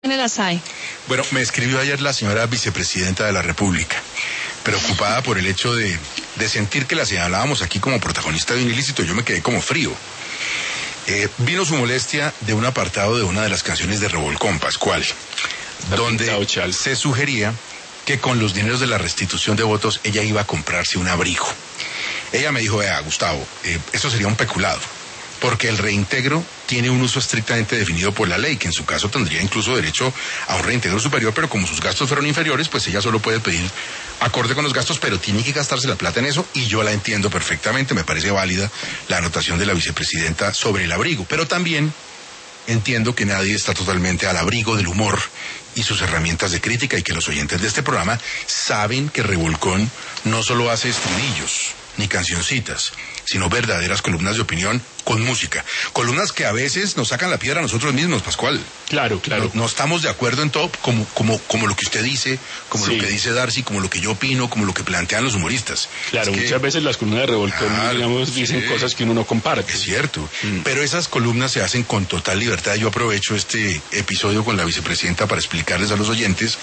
las hay. Bueno, me escribió ayer la señora vicepresidenta de la República, preocupada por el hecho de sentir que la señalábamos aquí como protagonista de un ilícito. Yo me quedé como frío. Vino su molestia de un apartado de una de las canciones de Revolcón, Pascual, donde se sugería que con los dineros de la restitución de votos ella iba a comprarse un abrigo. Ella me dijo, Gustavo, eso sería un peculado, porque el reintegro tiene un uso estrictamente definido por la ley, que en su caso tendría incluso derecho a un reintegro superior, pero como sus gastos fueron inferiores, pues ella solo puede pedir acorde con los gastos, pero tiene que gastarse la plata en eso, y yo la entiendo perfectamente, me parece válida la anotación de la vicepresidenta sobre el abrigo, pero también entiendo que nadie está totalmente al abrigo del humor y sus herramientas de crítica, y que los oyentes de este programa saben que Revolcón no solo hace estribillos ni cancioncitas, sino verdaderas columnas de opinión con música. Columnas que a veces nos sacan la piedra a nosotros mismos, Pascual. Claro. No estamos de acuerdo en todo, como lo que usted dice, como lo que dice Darcy, como lo que yo opino, como lo que plantean los humoristas. Claro, muchas veces las columnas de Revolcón, digamos, dicen cosas que uno no comparte. Es cierto, pero esas columnas se hacen con total libertad. Yo aprovecho este episodio con la vicepresidenta para explicarles a los oyentes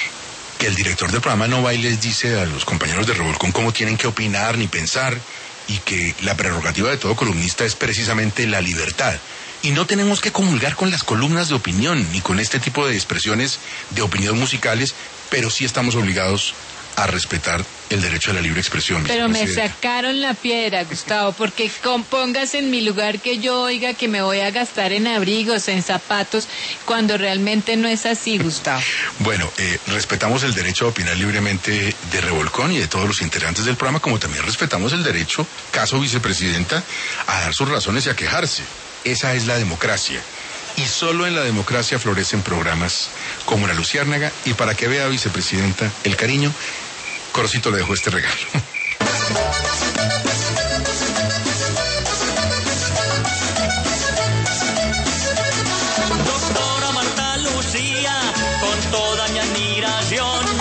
que el director del programa no va y les dice a los compañeros de Revolcón cómo tienen que opinar ni pensar, y que la prerrogativa de todo columnista es precisamente la libertad. Y no tenemos que comulgar con las columnas de opinión, ni con este tipo de expresiones de opinión musicales, pero sí estamos obligados a respetar el derecho a la libre expresión. Pero me sacaron la piedra, Gustavo, porque póngase en mi lugar que yo oiga que me voy a gastar en abrigos, en zapatos, cuando realmente no es así, Gustavo. Bueno, respetamos el derecho a opinar libremente de Revolcón y de todos los integrantes del programa, como también respetamos el derecho, caso vicepresidenta, a dar sus razones y a quejarse. Esa es la democracia. Y solo en la democracia florecen programas como La Luciérnaga, y para que vea, vicepresidenta, el cariño, Corocito le dejó este regalo. Doctora Marta Lucía, con toda mi admiración,